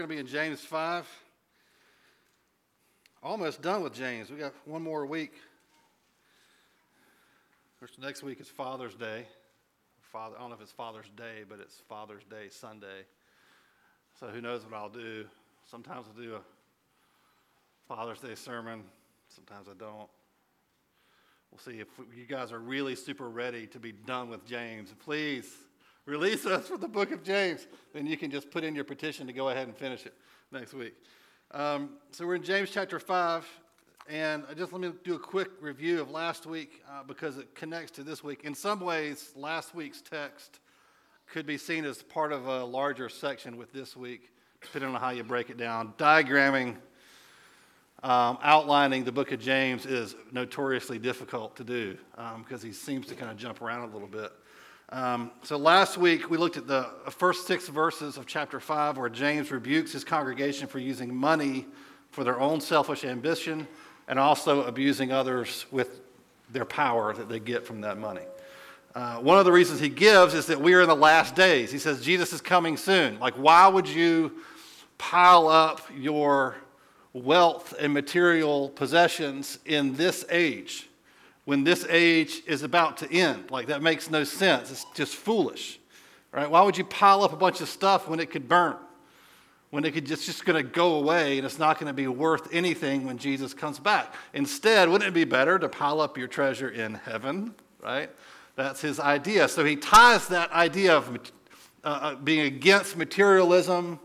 We're going to be in James 5. Almost done with James. We got one more week. Of course, next week is Father's Day. I don't know if it's Father's Day, but it's Father's Day Sunday. So who knows what I'll do. Sometimes I'll do a Father's Day sermon. Sometimes I don't. We'll see if you guys are really super ready to be done with James. Please release us from the book of James. Then you can just put in your petition to go ahead and finish it next week. So we're in James chapter 5. And let me do a quick review of last week because it connects to this week. In some ways, last week's text could be seen as part of a larger section with this week, depending on how you break it down. Diagramming, outlining the book of James is notoriously difficult to do because he seems to kind of jump around a little bit. So last week, we looked at the first 6 verses of chapter 5 where James rebukes his congregation for using money for their own selfish ambition and also abusing others with their power that they get from that money. One of the reasons he gives is that we are in the last days. He says Jesus is coming soon. Like, why would you pile up your wealth and material possessions in this age when this age is about to end? Like, that makes no sense. It's just foolish, right? Why would you pile up a bunch of stuff when it could burn? When it could just going to go away and it's not going to be worth anything when Jesus comes back. Instead, wouldn't it be better to pile up your treasure in heaven, right? That's his idea. So he ties that idea of being against materialism,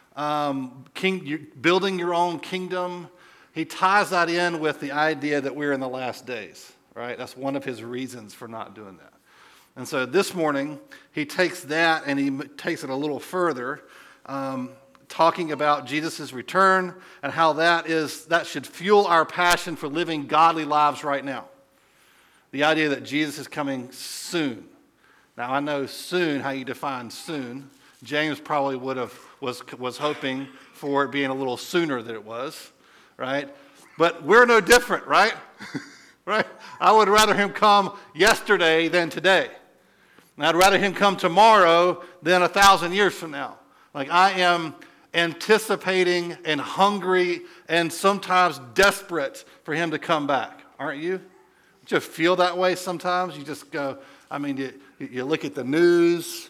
building your own kingdom. He ties that in with the idea that we're in the last days, right? That's one of his reasons for not doing that. And so this morning, he takes that and he takes it a little further, talking about Jesus' return and how that should fuel our passion for living godly lives right now. The idea that Jesus is coming soon. Now, I know soon, how you define soon. James probably was hoping for it being a little sooner than it was, right? But we're no different, right? Right? I would rather him come yesterday than today. And I'd rather him come tomorrow than 1,000 years from now. Like, I am anticipating and hungry and sometimes desperate for him to come back. Aren't you? Don't you feel that way sometimes? You just go, you look at the news.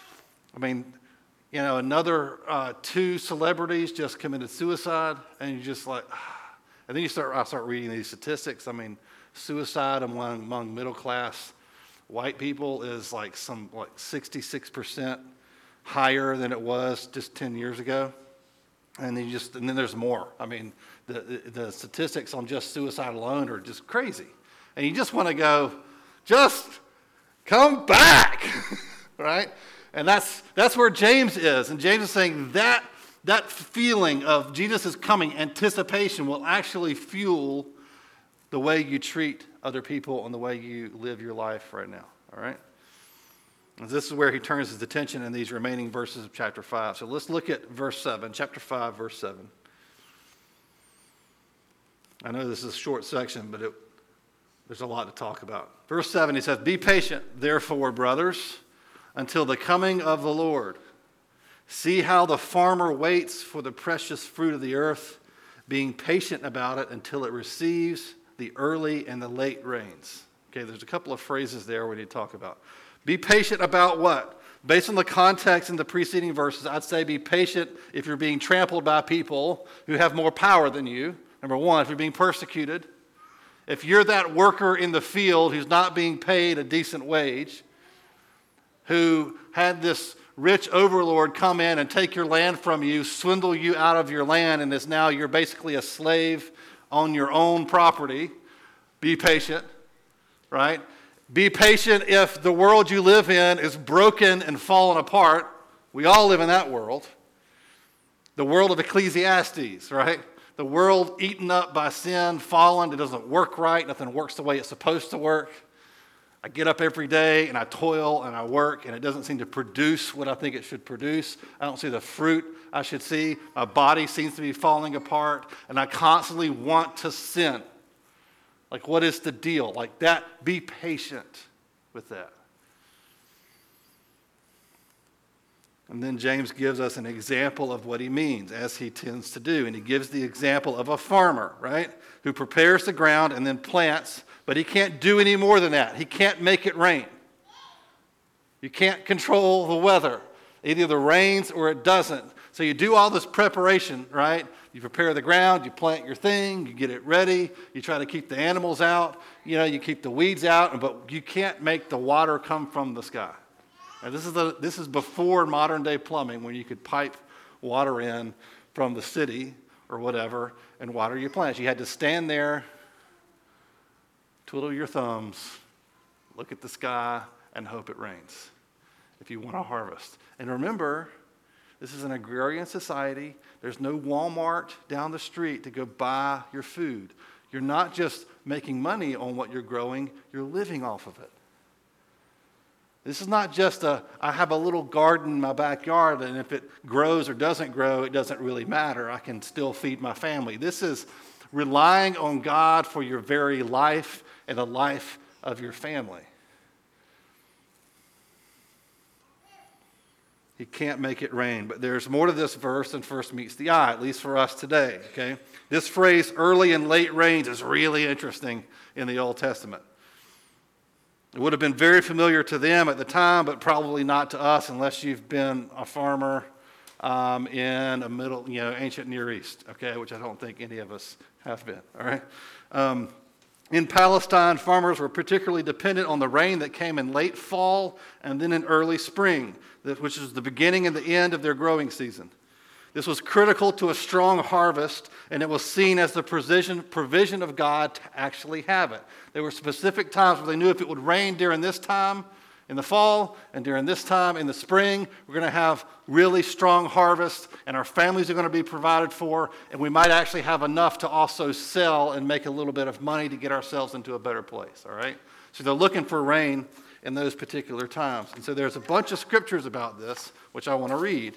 Another 2 celebrities just committed suicide, and you're just like, and then I start reading these statistics. Suicide among middle-class white people is like 66% higher than it was just 10 years ago. And then there's more. The statistics on just suicide alone are just crazy. And you just want to go, just come back, right? And that's where James is. And James is saying that feeling of Jesus is coming, anticipation, will actually fuel the way you treat other people and the way you live your life right now, all right? And this is where he turns his attention in these remaining verses of chapter 5. So let's look at verse 7, chapter 5, verse 7. I know this is a short section, but there's a lot to talk about. Verse 7, he says, "Be patient, therefore, brothers, until the coming of the Lord. See how the farmer waits for the precious fruit of the earth, being patient about it until it receives the early and the late rains." Okay, there's a couple of phrases there we need to talk about. Be patient about what? Based on the context in the preceding verses, I'd say be patient if you're being trampled by people who have more power than you. Number one, if you're being persecuted. If you're that worker in the field who's not being paid a decent wage, who had this rich overlord come in and take your land from you, swindle you out of your land, and now you're basically a slave on your own property, be patient, right? Be patient if the world you live in is broken and fallen apart. We all live in that world. The world of Ecclesiastes, right? The world eaten up by sin, fallen. It doesn't work right. Nothing works the way it's supposed to work. I get up every day and I toil and I work and it doesn't seem to produce what I think it should produce. I don't see the fruit I should see. My body seems to be falling apart and I constantly want to sin. Like, what is the deal? Like that, be patient with that. And then James gives us an example of what he means, as he tends to do. And he gives the example of a farmer, right, who prepares the ground and then plants, but he can't do any more than that. He can't make it rain. You can't control the weather. It either rains or it doesn't. So you do all this preparation, right? You prepare the ground, you plant your thing, you get it ready, you try to keep the animals out, you keep the weeds out, but you can't make the water come from the sky. Now, this is before modern day plumbing, when you could pipe water in from the city or whatever and water your plants. You had to stand there, twiddle your thumbs, look at the sky, and hope it rains if you want to harvest. And remember, this is an agrarian society. There's no Walmart down the street to go buy your food. You're not just making money on what you're growing, you're living off of it. This is not just I have a little garden in my backyard, and if it grows or doesn't grow, it doesn't really matter. I can still feed my family. This is relying on God for your very life and the life of your family. He can't make it rain, but there's more to this verse than first meets the eye, at least for us today, okay? This phrase, early and late rains, is really interesting in the Old Testament. It would have been very familiar to them at the time, but probably not to us unless you've been a farmer in a middle, ancient Near East, okay, which I don't think any of us have been, all right? In Palestine, farmers were particularly dependent on the rain that came in late fall and then in early spring, which is the beginning and the end of their growing season. This was critical to a strong harvest, and it was seen as the provision of God to actually have it. There were specific times where they knew if it would rain during this time in the fall and during this time in the spring, we're going to have really strong harvest, and our families are going to be provided for, and we might actually have enough to also sell and make a little bit of money to get ourselves into a better place, all right? So they're looking for rain in those particular times. And so there's a bunch of scriptures about this, which I want to read,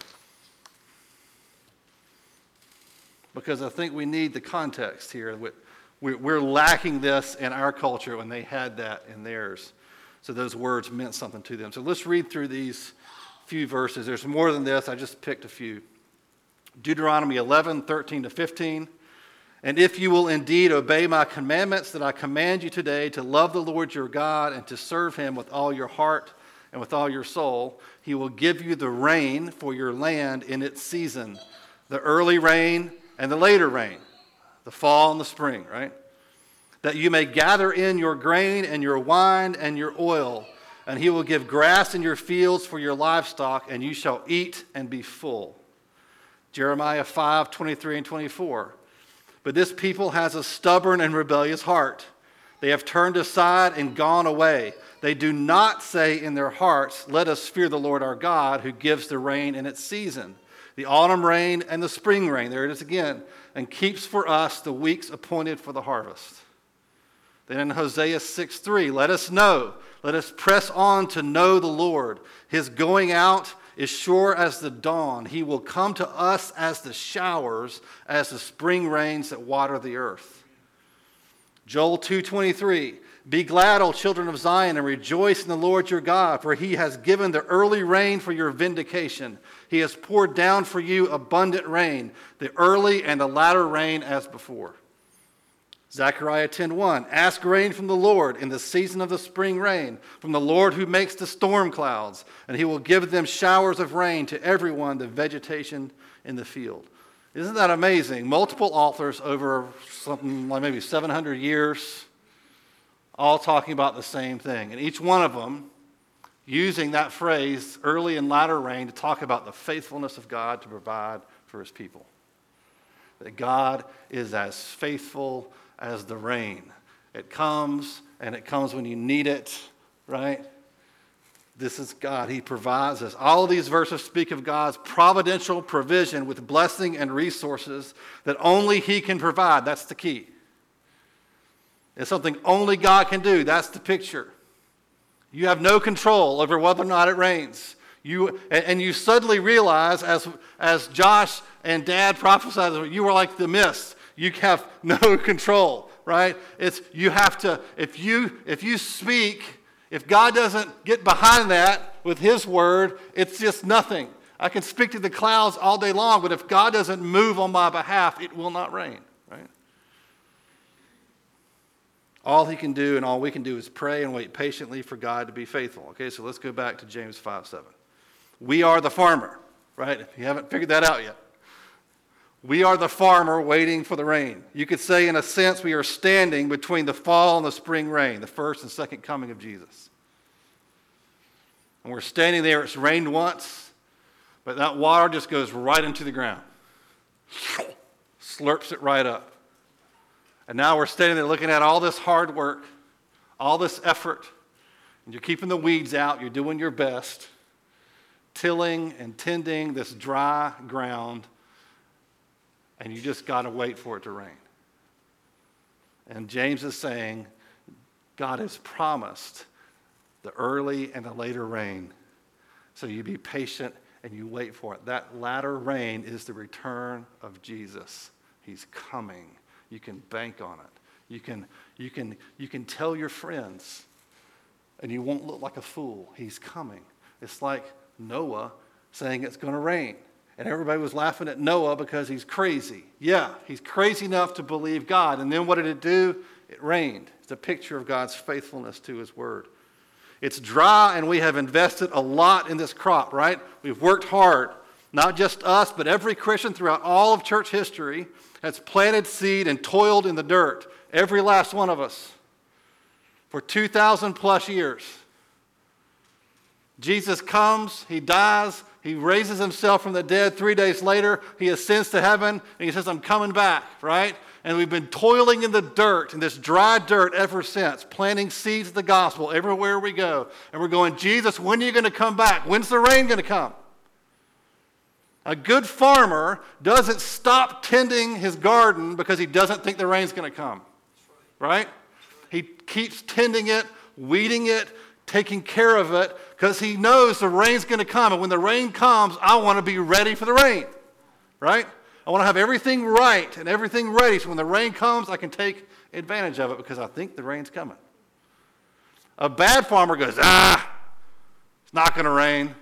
because I think we need the context here. We're lacking this in our culture when they had that in theirs. So those words meant something to them. So let's read through these few verses. There's more than this. I just picked a few. Deuteronomy 11:13-15. And if you will indeed obey my commandments that I command you today, to love the Lord your God and to serve him with all your heart and with all your soul, he will give you the rain for your land in its season, the early rain and the later rain, the fall and the spring, right? That you may gather in your grain and your wine and your oil, and he will give grass in your fields for your livestock, and you shall eat and be full. Jeremiah 5:23-24. But this people has a stubborn and rebellious heart. They have turned aside and gone away. They do not say in their hearts, let us fear the Lord our God, who gives the rain in its season, the autumn rain and the spring rain, there it is again, and keeps for us the weeks appointed for the harvest. Then in Hosea 6:3, let us press on to know the Lord. His going out is sure as the dawn. He will come to us as the showers, as the spring rains that water the earth. Joel 2:23, be glad, O children of Zion, and rejoice in the Lord your God, for he has given the early rain for your vindication. He has poured down for you abundant rain, the early and the latter rain as before. Zechariah 10:1, ask rain from the Lord in the season of the spring rain, from the Lord who makes the storm clouds, and he will give them showers of rain to everyone, the vegetation in the field. Isn't that amazing? Multiple authors over something like maybe 700 years, all talking about the same thing. And each one of them using that phrase, early and latter rain, to talk about the faithfulness of God to provide for his people. That God is as faithful as the rain. It comes, and it comes when you need it, right? This is God. He provides us. All of these verses speak of God's providential provision with blessing and resources that only he can provide. That's the key. It's something only God can do. That's the picture. You have no control over whether or not it rains. You suddenly realize, as Josh and Dad prophesied, you were like the mist. You have no control, right? You have to, if you speak, If God doesn't get behind that with his word, it's just nothing. I can speak to the clouds all day long, but if God doesn't move on my behalf, it will not rain, right? All he can do and all we can do is pray and wait patiently for God to be faithful. Okay, so let's go back to James 5:7. We are the farmer, right? If you haven't figured that out yet. We are the farmer waiting for the rain. You could say, in a sense, we are standing between the fall and the spring rain, the first and second coming of Jesus. And we're standing there. It's rained once, but that water just goes right into the ground. Slurps it right up. And now we're standing there looking at all this hard work, all this effort, and you're keeping the weeds out. You're doing your best, tilling and tending this dry ground, and you just got to wait for it to rain. And James is saying, God has promised the early and the later rain. So you be patient and you wait for it. That latter rain is the return of Jesus. He's coming. You can bank on it. You can tell your friends, and you won't look like a fool. He's coming. It's like Noah saying it's going to rain. And everybody was laughing at Noah because he's crazy. Yeah, he's crazy enough to believe God. And then what did it do? It rained. It's a picture of God's faithfulness to his word. It's dry, and we have invested a lot in this crop, right? We've worked hard. Not just us, but every Christian throughout all of church history has planted seed and toiled in the dirt. Every last one of us. For 2,000 plus years. Jesus comes, he dies, he raises himself from the dead. 3 days later, he ascends to heaven, and he says, I'm coming back, right? And we've been toiling in the dirt, in this dry dirt ever since, planting seeds of the gospel everywhere we go. And we're going, Jesus, when are you going to come back? When's the rain going to come? A good farmer doesn't stop tending his garden because he doesn't think the rain's going to come, right? He keeps tending it, weeding it, taking care of it, because he knows the rain's going to come. And when the rain comes, I want to be ready for the rain, right? I want to have everything right and everything ready, so when the rain comes, I can take advantage of it because I think the rain's coming. A bad farmer goes, it's not going to rain.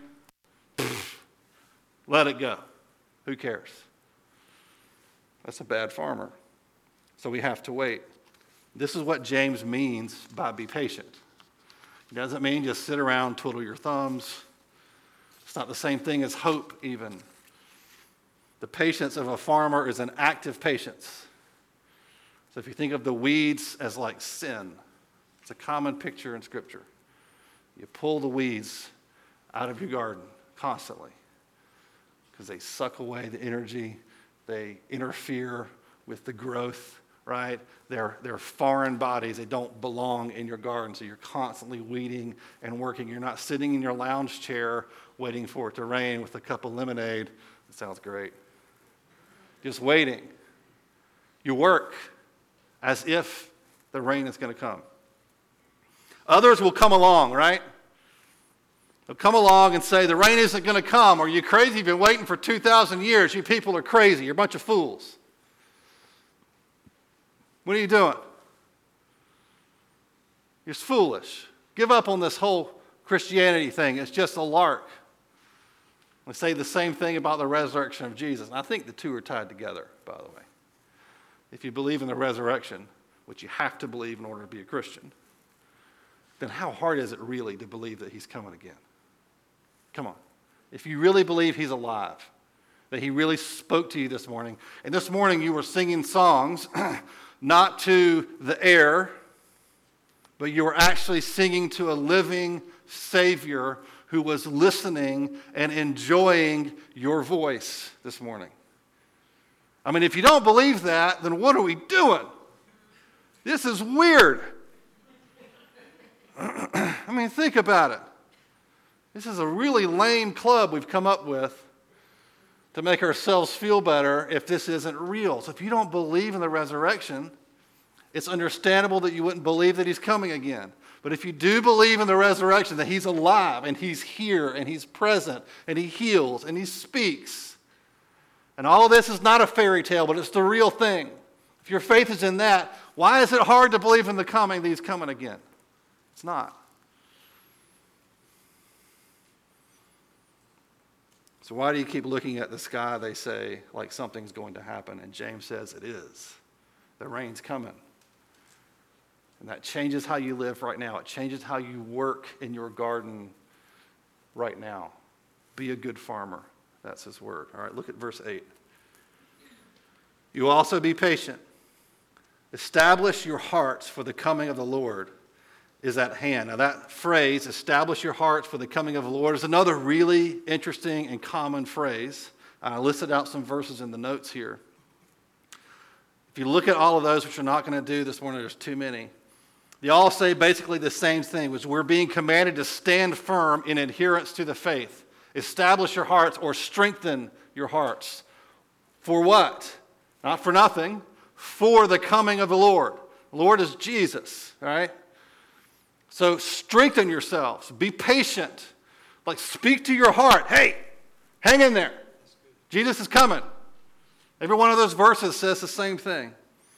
Let it go. Who cares? That's a bad farmer. So we have to wait. This is what James means by be patient. It doesn't mean just sit around, twiddle your thumbs. It's not the same thing as hope, even. The patience of a farmer is an active patience. So if you think of the weeds as like sin, it's a common picture in Scripture. You pull the weeds out of your garden constantly because they suck away the energy. They interfere with the growth. Right? They're foreign bodies. They don't belong in your garden. So you're constantly weeding and working. You're not sitting in your lounge chair waiting for it to rain with a cup of lemonade. That sounds great. Just waiting. You work as if the rain is going to come. Others will come along, right? They'll come along and say, the rain isn't going to come. Are you crazy? You've been waiting for 2,000 years. You people are crazy. You're a bunch of fools. What are you doing? You're foolish. Give up on this whole Christianity thing. It's just a lark. We say the same thing about the resurrection of Jesus. And I think the two are tied together, by the way. If you believe in the resurrection, which you have to believe in order to be a Christian, then how hard is it really to believe that he's coming again? Come on. If you really believe he's alive, that he really spoke to you this morning, and this morning you were singing songs not to the air, but you were actually singing to a living Savior who was listening and enjoying your voice this morning. I mean, if you don't believe that, then what are we doing? This is weird. I mean, think about it. This is a really lame club we've come up with to make ourselves feel better if this isn't real. So if you don't believe in the resurrection, it's understandable that you wouldn't believe that he's coming again. But if you do believe in the resurrection, that he's alive and he's here and he's present and he heals and he speaks, and all of this is not a fairy tale, but it's the real thing. If your faith is in that, why is it hard to believe in the coming that he's coming again? It's not. So why do you keep looking at the sky, they say, like something's going to happen? And James says it is. The rain's coming. And that changes how you live right now. It changes how you work in your garden right now. Be a good farmer. That's his word. All right, look at verse 8. You also be patient. Establish your hearts, for the coming of the Lord is at hand. Now that phrase, establish your hearts for the coming of the Lord, is another really interesting and common phrase. I listed out some verses in the notes here. If you look at all of those, which we're not going to do this morning, there's too many. They all say basically the same thing, which we're being commanded to stand firm in adherence to the faith. Establish your hearts or strengthen your hearts. For what? Not for nothing. For the coming of the Lord. The Lord is Jesus, right? So strengthen yourselves. Be patient. Like speak to your heart. Hey, hang in there. Jesus is coming. Every one of those verses says the same thing.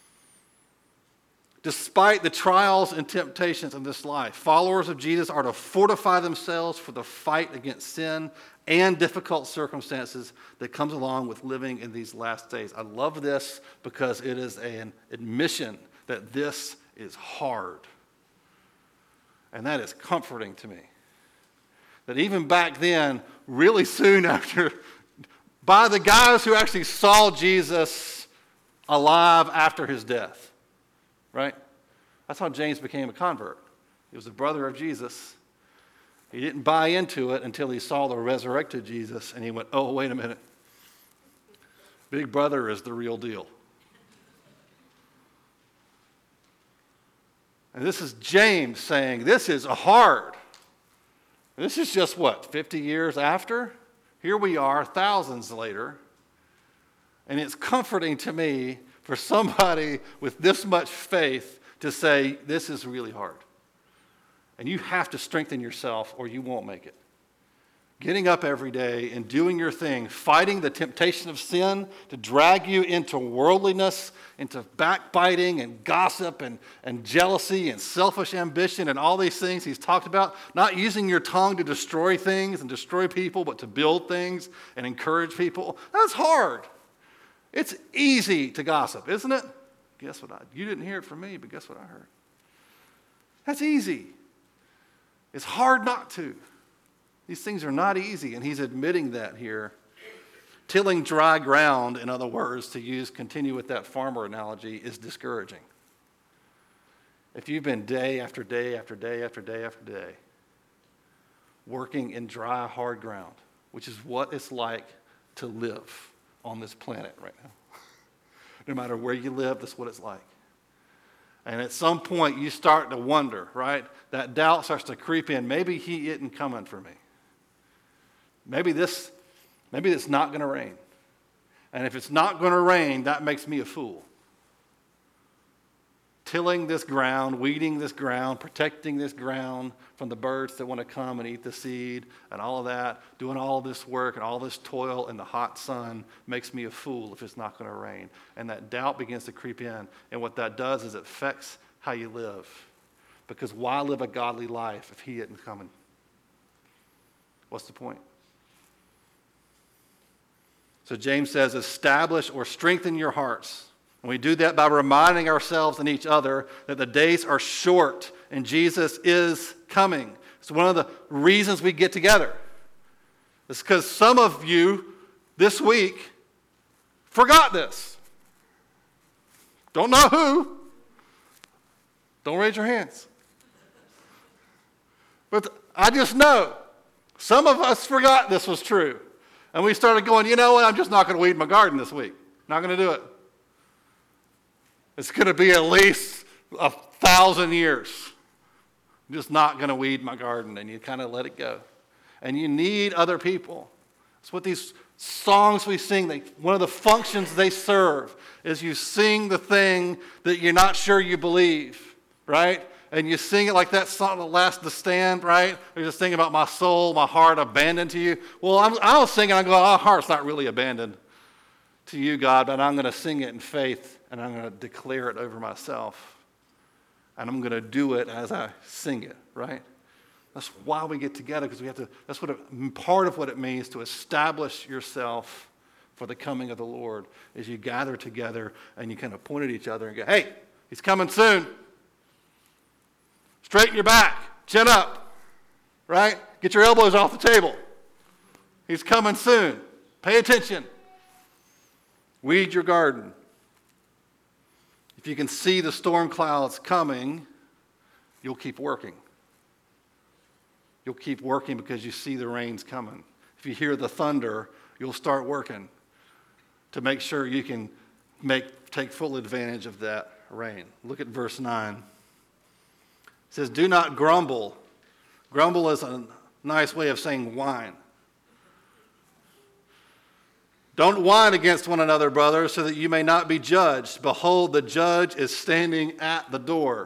Despite the trials and temptations of this life, followers of Jesus are to fortify themselves for the fight against sin and difficult circumstances that comes along with living in these last days. I love this because it is an admission that this is hard. And that is comforting to me. That even back then, really soon after, by the guys who actually saw Jesus alive after his death, right? That's how James became a convert. He was a brother of Jesus. He didn't buy into it until he saw the resurrected Jesus, and he went, oh, wait a minute. Big brother is the real deal. And this is James saying, this is hard. This is just what, 50 years after? Here we are, thousands later. And it's comforting to me for somebody with this much faith to say, this is really hard. And you have to strengthen yourself or you won't make it. Getting up every day and doing your thing, fighting the temptation of sin to drag you into worldliness, into backbiting and gossip and jealousy and selfish ambition and all these things he's talked about. Not using your tongue to destroy things and destroy people, but to build things and encourage people. That's hard. It's easy to gossip, isn't it? Guess what? You didn't hear it from me, but guess what I heard? That's easy. It's hard not to. These things are not easy, and he's admitting that here. Tilling dry ground, in other words, continue with that farmer analogy, is discouraging. If you've been day after day after day after day after day working in dry, hard ground, which is what it's like to live on this planet right now. No matter where you live, that's what it's like. And at some point, you start to wonder, right? That doubt starts to creep in. Maybe he isn't coming for me. Maybe it's not going to rain. And if it's not going to rain, that makes me a fool. Tilling this ground, weeding this ground, protecting this ground from the birds that want to come and eat the seed and all of that, doing all this work and all this toil in the hot sun makes me a fool if it's not going to rain. And that doubt begins to creep in. And what that does is it affects how you live. Because why live a godly life if he isn't coming? What's the point? So James says, establish or strengthen your hearts. And we do that by reminding ourselves and each other that the days are short and Jesus is coming. It's one of the reasons we get together. It's because some of you this week forgot this. Don't know who. Don't raise your hands. But I just know some of us forgot this was true. And we started going, you know what, I'm just not going to weed my garden this week. Not going to do it. It's going to be at least 1,000 years. I'm just not going to weed my garden. And you kind of let it go. And you need other people. That's what these songs we sing, one of the functions they serve is you sing the thing that you're not sure you believe, right? And you sing it like that song, The Last to Stand, right? You're just thinking about my soul, my heart abandoned to you. Well, I was singing, I'm going, our heart's not really abandoned to you, God, but I'm going to sing it in faith, and I'm going to declare it over myself. And I'm going to do it as I sing it, right? That's why we get together, because that's part of what it means to establish yourself for the coming of the Lord, is you gather together and you kind of point at each other and go, hey, he's coming soon. Straighten your back, chin up, right? Get your elbows off the table. He's coming soon. Pay attention. Weed your garden. If you can see the storm clouds coming, you'll keep working. You'll keep working because you see the rain's coming. If you hear the thunder, you'll start working to make sure you can take full advantage of that rain. Look at verse 9. It says, do not grumble. Grumble is a nice way of saying whine. Don't whine against one another, brothers, so that you may not be judged. Behold, the judge is standing at the door.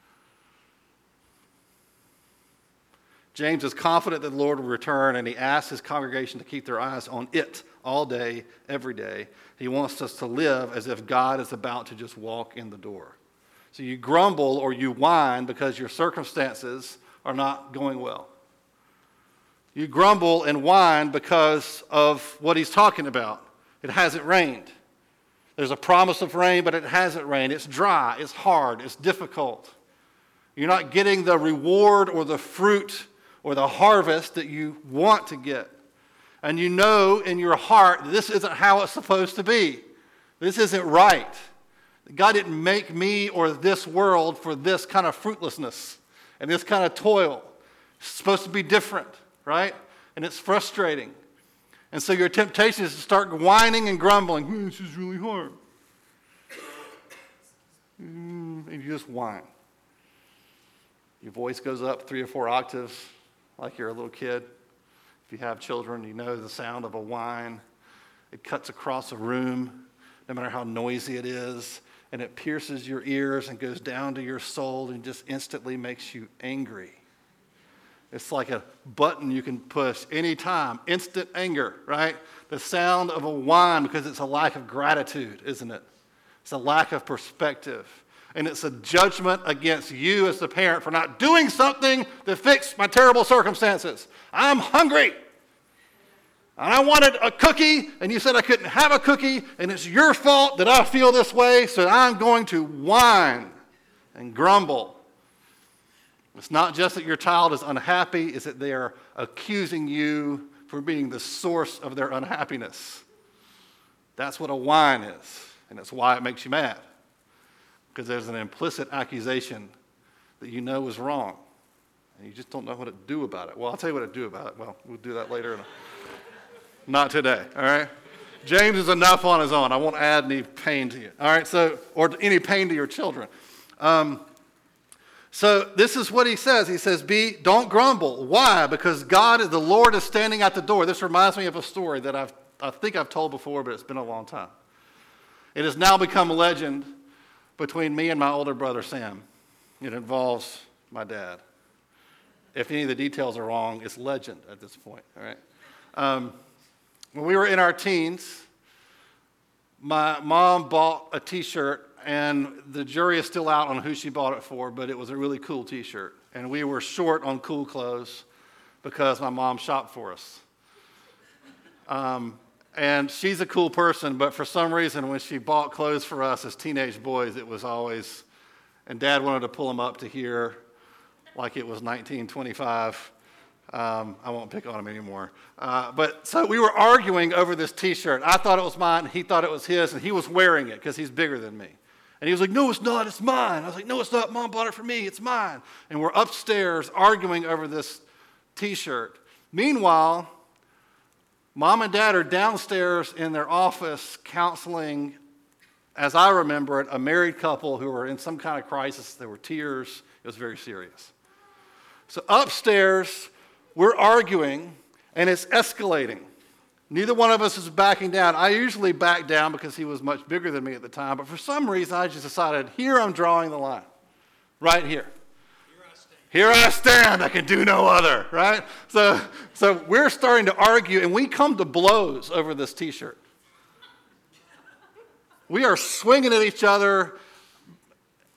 James is confident that the Lord will return, and he asks his congregation to keep their eyes on it all day, every day. He wants us to live as if God is about to just walk in the door. So you grumble or you whine because your circumstances are not going well. You grumble and whine because of what he's talking about. It hasn't rained. There's a promise of rain, but it hasn't rained. It's dry, it's hard, it's difficult. You're not getting the reward or the fruit or the harvest that you want to get. And you know in your heart that this isn't how it's supposed to be. This isn't right. God didn't make me or this world for this kind of fruitlessness and this kind of toil. It's supposed to be different, right? And it's frustrating. And so your temptation is to start whining and grumbling. This is really hard. And you just whine. Your voice goes up 3 or 4 octaves like you're a little kid. If you have children, you know the sound of a whine. It cuts across a room, no matter how noisy it is, and it pierces your ears and goes down to your soul and just instantly makes you angry. It's like a button you can push anytime. Instant anger, right? The sound of a whine, because it's a lack of gratitude, isn't it? It's a lack of perspective. And it's a judgment against you as the parent for not doing something to fix my terrible circumstances. I'm hungry. And I wanted a cookie, and you said I couldn't have a cookie, and it's your fault that I feel this way, so I'm going to whine and grumble. It's not just that your child is unhappy, it's that they are accusing you for being the source of their unhappiness. That's what a whine is, and that's why it makes you mad. Because there's an implicit accusation that you know is wrong, and you just don't know what to do about it. Well, I'll tell you what to do about it. Well, we'll do that later. Not today, all right? James is enough on his own. I won't add any pain to you, all right? Or any pain to your children. So this is what he says. He says, don't grumble. Why? Because the Lord is standing at the door. This reminds me of a story that I think I've told before, but it's been a long time. It has now become a legend between me and my older brother, Sam. It involves my dad. If any of the details are wrong, it's legend at this point, all right? When we were in our teens, my mom bought a T-shirt, and the jury is still out on who she bought it for, but it was a really cool T-shirt. And we were short on cool clothes because my mom shopped for us. And she's a cool person, but for some reason, when she bought clothes for us as teenage boys, it was always, and Dad wanted to pull them up to here like it was 1925. I won't pick on him anymore. But so we were arguing over this T-shirt. I thought it was mine, he thought it was his, and he was wearing it because he's bigger than me. And he was like, no, it's not, it's mine. I was like, no, it's not, Mom bought it for me, it's mine. And we're upstairs arguing over this T-shirt. Meanwhile, Mom and Dad are downstairs in their office counseling, as I remember it, a married couple who were in some kind of crisis. There were tears. It was very serious. So upstairs, we're arguing, and it's escalating. Neither one of us is backing down. I usually back down because he was much bigger than me at the time, but for some reason, I just decided, here I'm drawing the line, right here. Here I stand, I can do no other, right? So we're starting to argue, and we come to blows over this T-shirt. We are swinging at each other,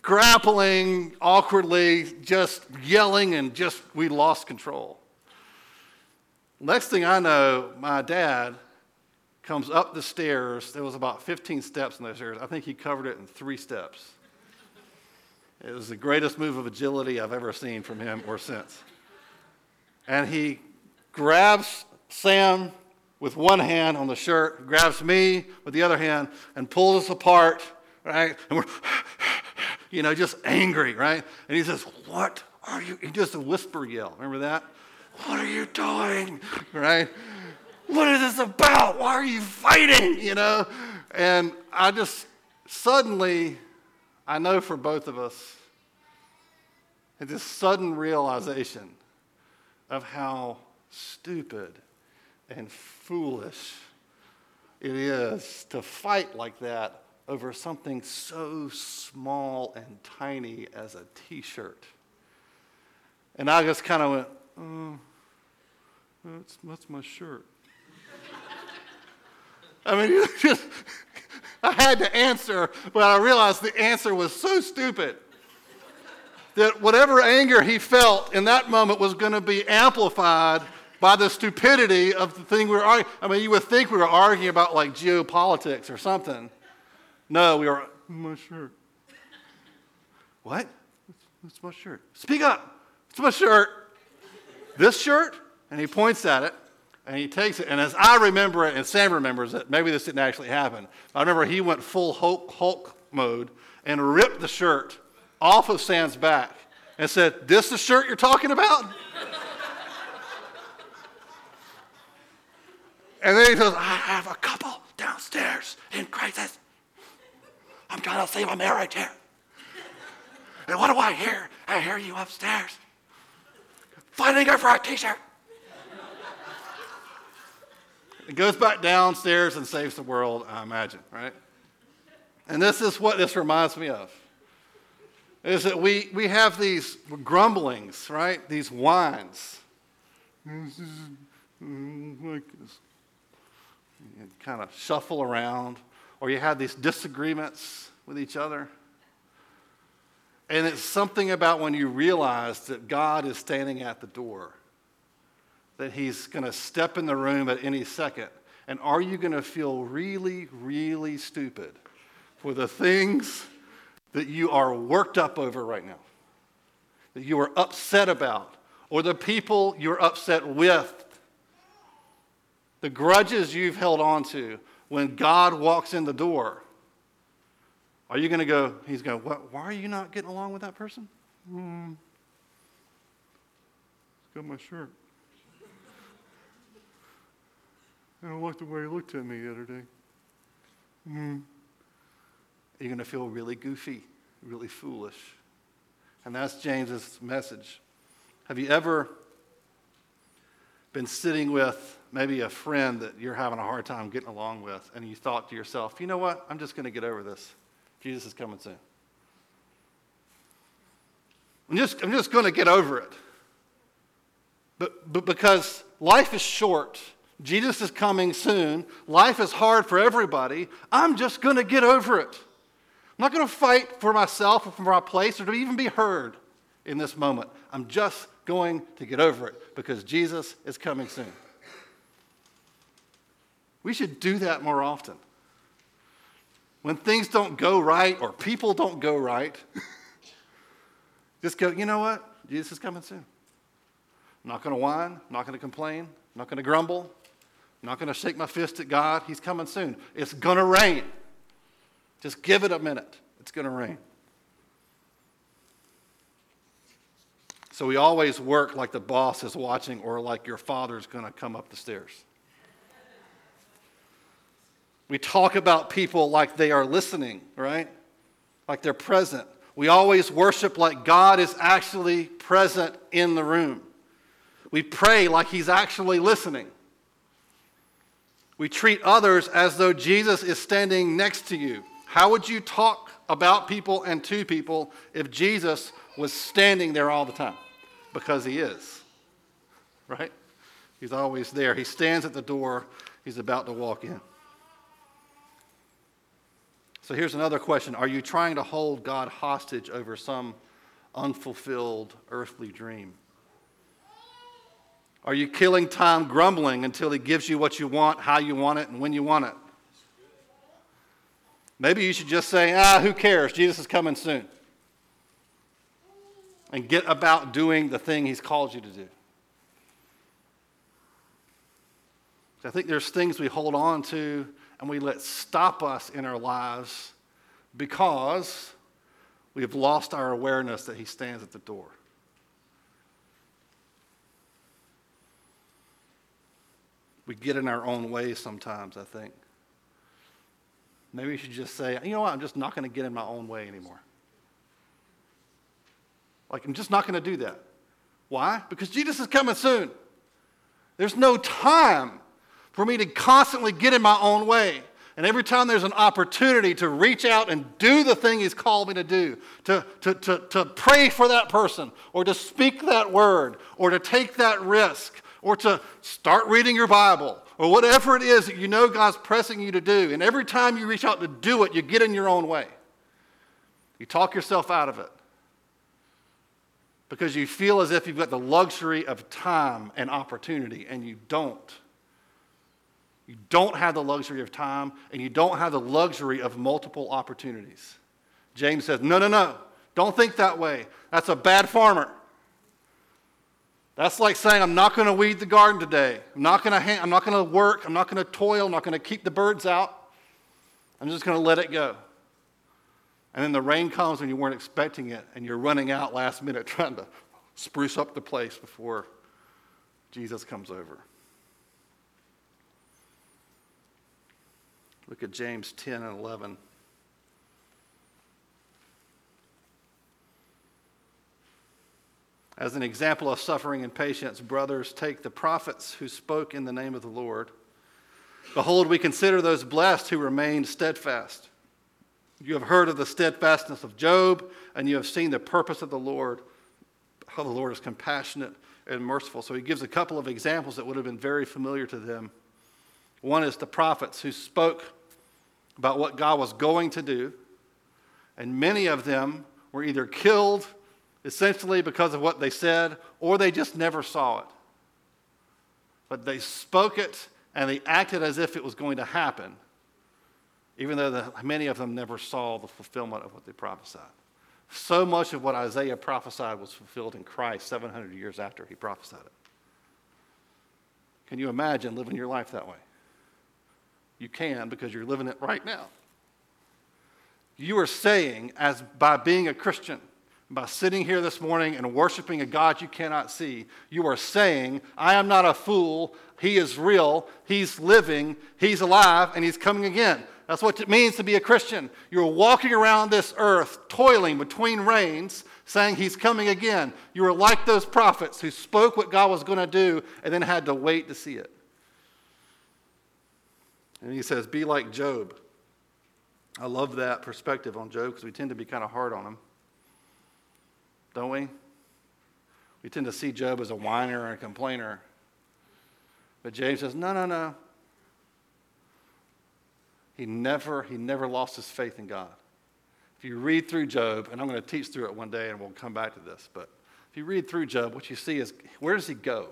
grappling awkwardly, just yelling, and we lost control. Next thing I know, my dad comes up the stairs. There was about 15 steps in those stairs. I think he covered it in 3 steps. It was the greatest move of agility I've ever seen from him or since. And he grabs Sam with one hand on the shirt, grabs me with the other hand, and pulls us apart, right? And we're, just angry, right? And he says, "What are you?" He just a whisper yell. Remember that? "What are you doing?" Right? "What is this about? Why are you fighting?" And I just suddenly, I know for both of us, had this sudden realization of how stupid and foolish it is to fight like that over something so small and tiny as a T-shirt. And I just kind of went, that's my shirt. I mean, I had to answer, but I realized the answer was so stupid that whatever anger he felt in that moment was going to be amplified by the stupidity of the thing we were arguing. I mean, you would think we were arguing about like geopolitics or something. No, we were, my shirt. What? It's my shirt. Speak up. It's my shirt. This shirt? And he points at it, and he takes it. And as I remember it, and Sam remembers it, maybe this didn't actually happen. I remember he went full Hulk mode and ripped the shirt off of Sam's back and said, "This the shirt you're talking about?" And then he says, "I have a couple downstairs in crisis. I'm trying to save a marriage here. And what do I hear? I hear you upstairs fighting her for a T-shirt." It goes back downstairs and saves the world, I imagine, right? And this is what this reminds me of, is that we have these grumblings, right? These whines. Like this. You kind of shuffle around, or you have these disagreements with each other. And it's something about when you realize that God is standing at the door, that he's going to step in the room at any second. And are you going to feel really, really stupid for the things that you are worked up over right now, that you are upset about, or the people you're upset with, the grudges you've held on to when God walks in the door? Are you going to go, he's going, why are you not getting along with that person? It's got my shirt. I don't like the way he looked at me the other day. You're going to feel really goofy, really foolish. And that's James's message. Have you ever been sitting with maybe a friend that you're having a hard time getting along with, and you thought to yourself, you know what, I'm just going to get over this. Jesus is coming soon. I'm just going to get over it. But because life is short, Jesus is coming soon, life is hard for everybody, I'm just going to get over it. I'm not going to fight for myself or for my place or to even be heard in this moment. I'm just going to get over it because Jesus is coming soon. We should do that more often. When things don't go right or people don't go right, just go, you know what? Jesus is coming soon. I'm not going to whine. I'm not going to complain. I'm not going to grumble. I'm not going to shake my fist at God. He's coming soon. It's going to rain. Just give it a minute. It's going to rain. So we always work like the boss is watching or like your father's going to come up the stairs. We talk about people like they are listening, right? Like they're present. We always worship like God is actually present in the room. We pray like he's actually listening. We treat others as though Jesus is standing next to you. How would you talk about people and to people if Jesus was standing there all the time? Because he is, right? He's always there. He stands at the door. He's about to walk in. So here's another question. Are you trying to hold God hostage over some unfulfilled earthly dream? Are you killing time grumbling until he gives you what you want, how you want it, and when you want it? Maybe you should just say, who cares? Jesus is coming soon. And get about doing the thing he's called you to do. I think there's things we hold on to and we let stop us in our lives because we have lost our awareness that he stands at the door. We get in our own way sometimes, I think. Maybe you should just say, you know what, I'm just not going to get in my own way anymore. Like, I'm just not going to do that. Why? Because Jesus is coming soon. There's no time for me to constantly get in my own way. And every time there's an opportunity to reach out and do the thing he's called me to do, to pray for that person, or to speak that word, or to take that risk, or to start reading your Bible, or whatever it is that you know God's pressing you to do. And every time you reach out to do it, you get in your own way. You talk yourself out of it. Because you feel as if you've got the luxury of time and opportunity, and you don't. You don't have the luxury of time, and you don't have the luxury of multiple opportunities. James says, no, don't think that way. That's a bad farmer. That's like saying, I'm not going to weed the garden today. I'm not going to work. I'm not going to toil. I'm not going to keep the birds out. I'm just going to let it go. And then the rain comes when you weren't expecting it, and you're running out last minute trying to spruce up the place before Jesus comes over. Look at James 10 and 11. As an example of suffering and patience, brothers, take the prophets who spoke in the name of the Lord. Behold, we consider those blessed who remained steadfast. You have heard of the steadfastness of Job, and you have seen the purpose of the Lord, how the Lord is compassionate and merciful. So he gives a couple of examples that would have been very familiar to them. One is the prophets who spoke about what God was going to do, and many of them were either killed essentially because of what they said, or they just never saw it. But they spoke it, and they acted as if it was going to happen, even though many of them never saw the fulfillment of what they prophesied. So much of what Isaiah prophesied was fulfilled in Christ 700 years after he prophesied it. Can you imagine living your life that way? You can, because you're living it right now. You are saying, as by being a Christian, by sitting here this morning and worshiping a God you cannot see, you are saying, I am not a fool. He is real. He's living. He's alive, and he's coming again. That's what it means to be a Christian. You're walking around this earth, toiling between rains, saying he's coming again. You are like those prophets who spoke what God was going to do and then had to wait to see it. And he says, be like Job. I love that perspective on Job because we tend to be kind of hard on him. Don't we? We tend to see Job as a whiner and a complainer. But James says, no. He never lost his faith in God. If you read through Job, and I'm going to teach through it one day and we'll come back to this, but if you read through Job, what you see is, where does he go?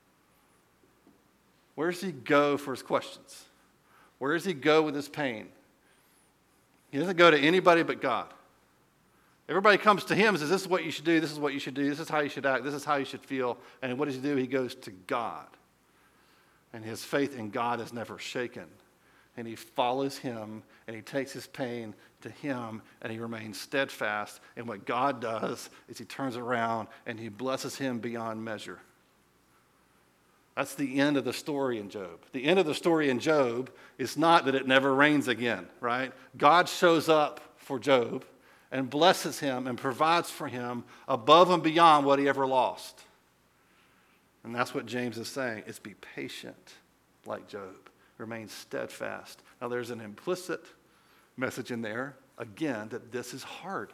Where does he go for his questions? Where does he go with his pain? He doesn't go to anybody but God. Everybody comes to him and says, this is what you should do, this is what you should do, this is how you should act, this is how you should feel. And what does he do? He goes to God. And his faith in God is never shaken. And he follows him, and he takes his pain to him, and he remains steadfast. And what God does is he turns around and he blesses him beyond measure. That's the end of the story in Job. The end of the story in Job is not that it never rains again, right? God shows up for Job and blesses him and provides for him above and beyond what he ever lost. And that's what James is saying, is be patient like Job. Remain steadfast. Now there's an implicit message in there, again, that this is hard.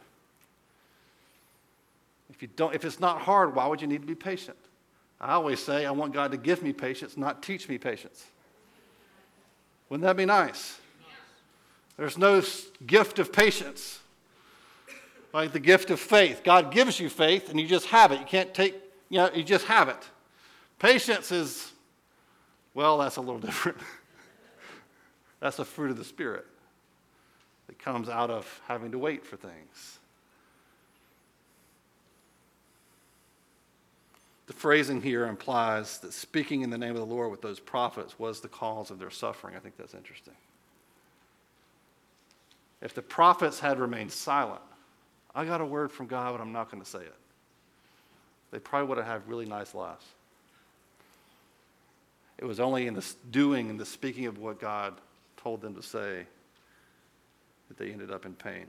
If it's not hard, why would you need to be patient? I always say I want God to give me patience, not teach me patience. Wouldn't that be nice? There's no gift of patience like the gift of faith. God gives you faith and you just have it. You can't take, you just have it. Patience is, well, that's a little different. That's a fruit of the Spirit that comes out of having to wait for things. The phrasing here implies that speaking in the name of the Lord with those prophets was the cause of their suffering. I think that's interesting. If the prophets had remained silent, I got a word from God, but I'm not going to say it, they probably would have had really nice lives. It was only in the doing and the speaking of what God told them to say that they ended up in pain.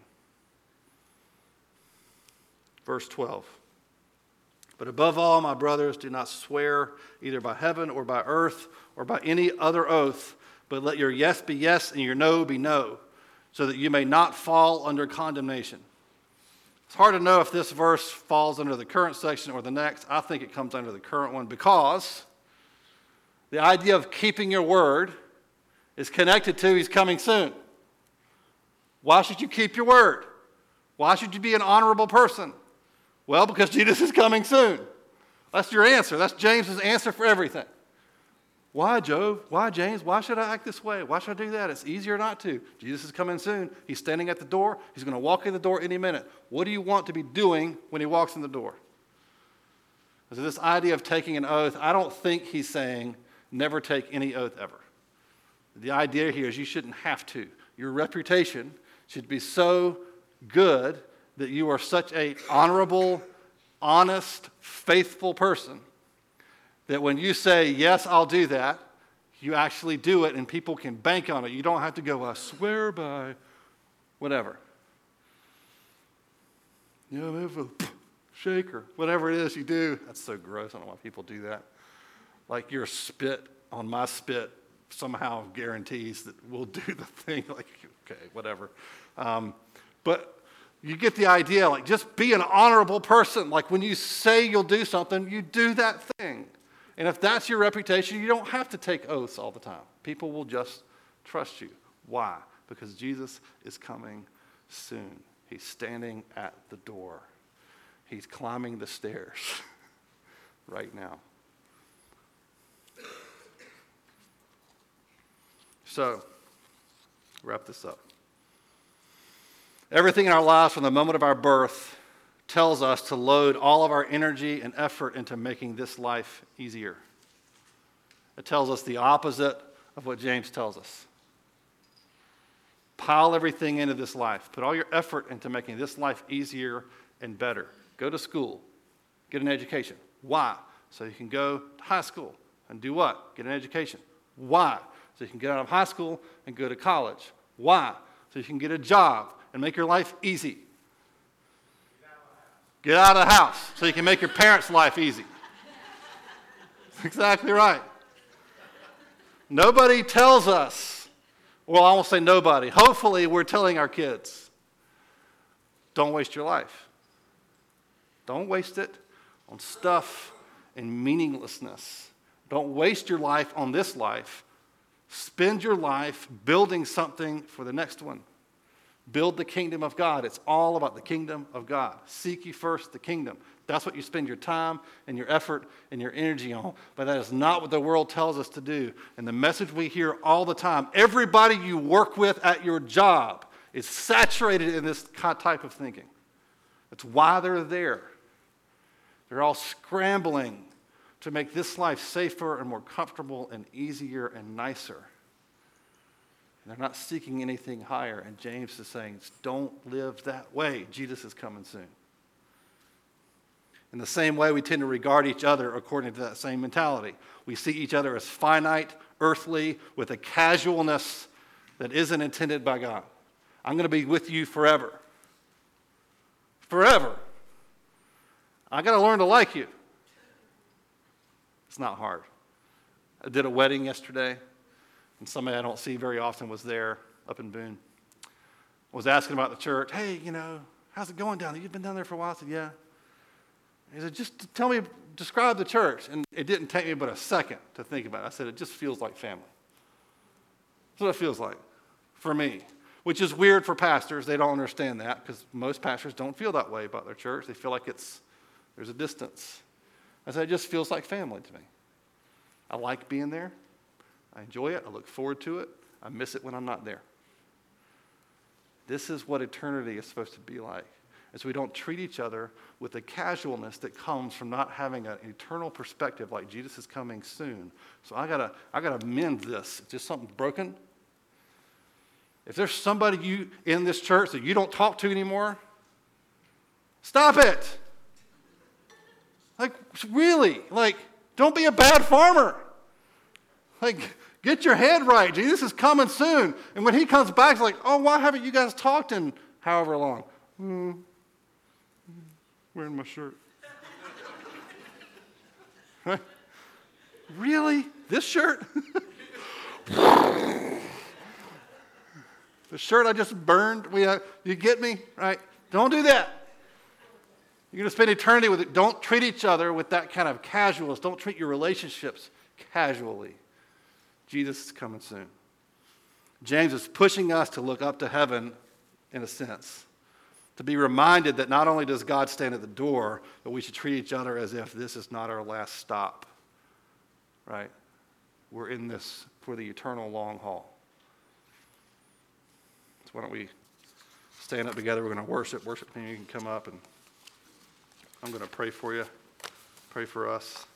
Verse 12. But above all, my brothers, do not swear either by heaven or by earth or by any other oath, but let your yes be yes and your no be no, so that you may not fall under condemnation. It's hard to know if this verse falls under the current section or the next. I think it comes under the current one because the idea of keeping your word is connected to He's coming soon. Why should you keep your word? Why should you be an honorable person? Well, because Jesus is coming soon. That's your answer. That's James's answer for everything. Why, Job? Why, James? Why should I act this way? Why should I do that? It's easier not to. Jesus is coming soon. He's standing at the door. He's going to walk in the door any minute. What do you want to be doing when He walks in the door? So this idea of taking an oath, I don't think He's saying never take any oath ever. The idea here is you shouldn't have to. Your reputation should be so good that you are such an honorable, honest, faithful person that when you say, yes, I'll do that, you actually do it and people can bank on it. You don't have to go, I swear by whatever. Maybe a shaker, whatever it is you do. That's so gross. I don't know why people do that. Like your spit on my spit somehow guarantees that we'll do the thing. Like, okay, whatever. But you get the idea, like just be an honorable person. Like when you say you'll do something, you do that thing. And if that's your reputation, you don't have to take oaths all the time. People will just trust you. Why? Because Jesus is coming soon. He's standing at the door. He's climbing the stairs right now. So, wrap this up. Everything in our lives from the moment of our birth tells us to load all of our energy and effort into making this life easier. It tells us the opposite of what James tells us. Pile everything into this life. Put all your effort into making this life easier and better. Go to school. Get an education. Why? So you can go to high school and do what? Get an education. Why? So you can get out of high school and go to college. Why? So you can get a job and make your life easy. Get out of the house so you can make your parents' life easy. That's exactly right. Nobody tells us, well, I won't say nobody. Hopefully we're telling our kids, don't waste your life. Don't waste it on stuff and meaninglessness. Don't waste your life on this life. Spend your life building something for the next one. Build the kingdom of God. It's all about the kingdom of God. Seek ye first the kingdom. That's what you spend your time and your effort and your energy on. But that is not what the world tells us to do. And the message we hear all the time, everybody you work with at your job is saturated in this type of thinking. That's why they're there. They're all scrambling to make this life safer and more comfortable and easier and nicer. And they're not seeking anything higher. And James is saying, don't live that way. Jesus is coming soon. In the same way, we tend to regard each other according to that same mentality. We see each other as finite, earthly, with a casualness that isn't intended by God. I'm going to be with you forever. Forever. I got to learn to like you. It's not hard. I did a wedding yesterday, and somebody I don't see very often was there up in Boone. I was asking about the church. Hey, how's it going down there? You've been down there for a while? I said, yeah. He said, just tell me, describe the church. And it didn't take me but a second to think about it. I said, it just feels like family. That's what it feels like for me. which is weird for pastors. They don't understand that because most pastors don't feel that way about their church. They feel like there's a distance. I said, it just feels like family to me. I like being there. I enjoy it. I look forward to it. I miss it when I'm not there. This is what eternity is supposed to be like. Is we don't treat each other with the casualness that comes from not having an eternal perspective like Jesus is coming soon. So I gotta mend this. It's just something broken. If there's somebody in this church that you don't talk to anymore, stop it. Like, really, don't be a bad farmer. Get your head right. Jesus is coming soon. And when he comes back, it's like, oh, why haven't you guys talked in however long? Wearing my shirt. Right? Really? This shirt? The shirt I just burned? You get me? Right? Don't do that. You're going to spend eternity with it. Don't treat each other with that kind of casualness. Don't treat your relationships casually. Jesus is coming soon. James is pushing us to look up to heaven in a sense. To be reminded that not only does God stand at the door, but we should treat each other as if this is not our last stop. Right? We're in this for the eternal long haul. So why don't we stand up together? We're going to worship. Worship team, you can come up, and I'm going to pray for you. Pray for us.